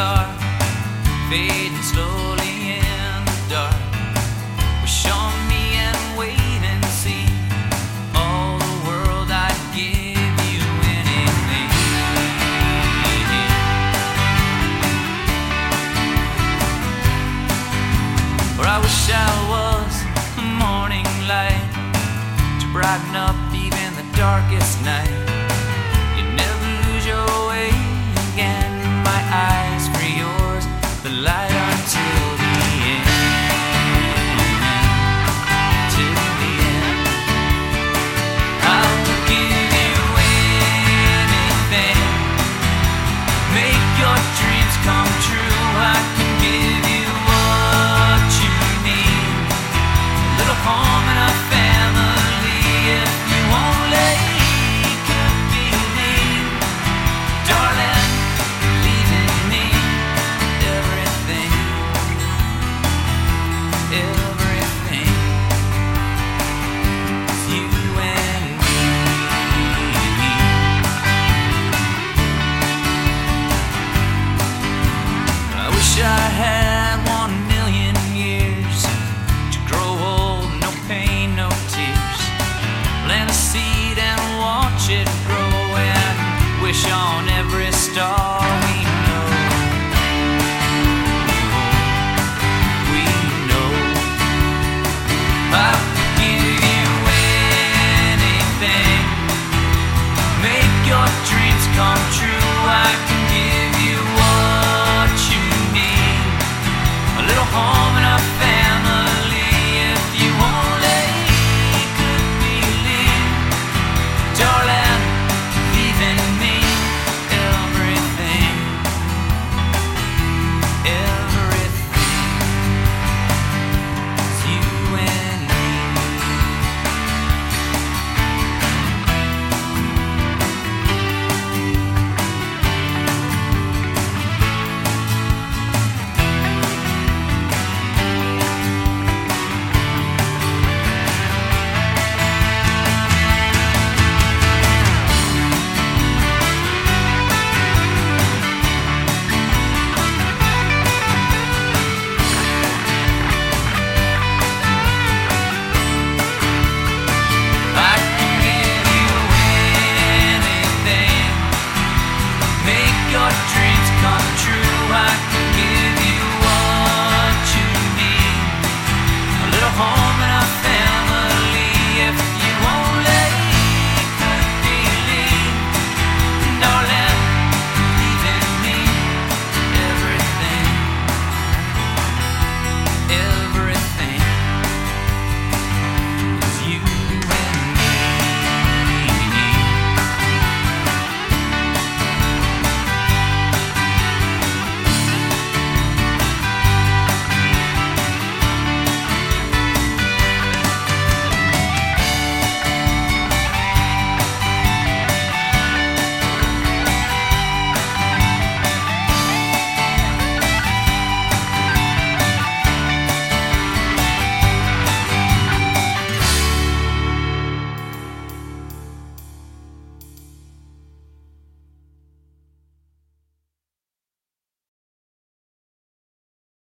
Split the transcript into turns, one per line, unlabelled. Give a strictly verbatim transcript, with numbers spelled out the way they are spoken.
dark, fading slowly in the dark. Wish on me and wait and see. All the world I'd give you anything. Or I wish I was the morning light to brighten up even the darkest night. You never lose your way again. My eyes for yours, the light until the end. Till the end. I'll give you anything. Make your dreams come true. I can give you what you need. A little home and a family if you only could believe. Darling, believe in me. Everything, everything is you and me. I wish I had one million years to grow old, no pain, no tears. Plant a seed and watch it grow and wish on every star we know. We know. I would give you anything. Make your dreams come true.